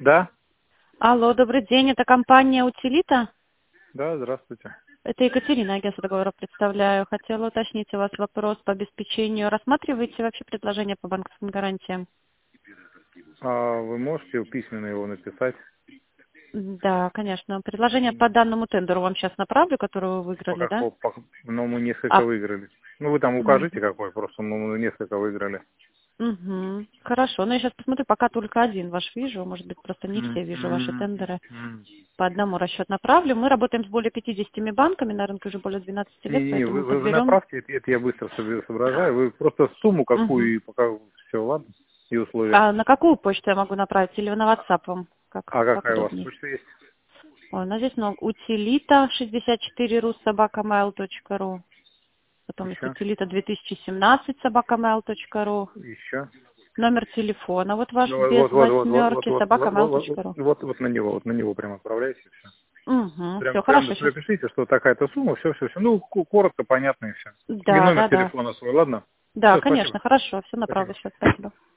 Да? Алло, добрый день, это компания «Утилита». Да, здравствуйте. Это Екатерина, агентство договора представляю. Хотела уточнить у вас вопрос по обеспечению. Рассматриваете вообще предложение по банковским гарантиям? А вы можете письменно его написать? Да, конечно. Предложение по данному тендеру вам сейчас направлю, который вы выиграли, да? Но мы несколько А, выиграли. Ну, вы там укажите какой, просто мы несколько выиграли. Хорошо. Но я сейчас посмотрю, пока только один ваш вижу. Может быть, просто не все вижу ваши тендеры. По одному расчет направлю. Мы работаем с более 50 банками, на рынке уже более 12 лет, Не-не-не, поэтому вы подберем. направьте, это я быстро соображаю. Вы просто сумму какую и пока все, ладно? И условия. А на какую почту я могу направить? Или на WhatsApp вам? А Как какая у вас удобнее? почта есть? Ой, у нас здесь много. Утилита 64 собакамейл.ру. Потом есть Еще? утилита 2017 собакамейл.ру. Еще? Номер телефона вот ваш Ну, без восьмерки собакамейл.ру. вот на него прям отправляйте все. Все, Прям хорошо, сейчас. напишите, что такая-то сумма, все. Ну, коротко, понятно и все. И Да, номер да, да. телефона свой, ладно? Да, Все, спасибо. конечно, хорошо, все направлю Спасибо. сейчас, спасибо.